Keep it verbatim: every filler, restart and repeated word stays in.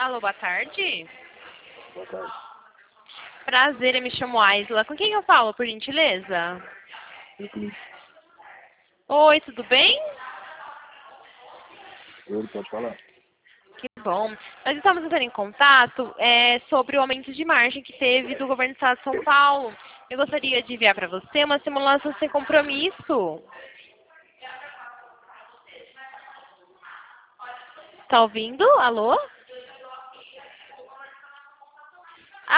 Alô, boa tarde. Boa tarde. Prazer, eu me chamo Aisla. Com quem eu falo, por gentileza? Sim, Oi, tudo bem? ele pode falar. Que bom. Nós estamos entrando em contato é, sobre o aumento de margem que teve do governo do estado de São Paulo. Eu gostaria de enviar para você uma simulação sem compromisso. Está ouvindo? Alô?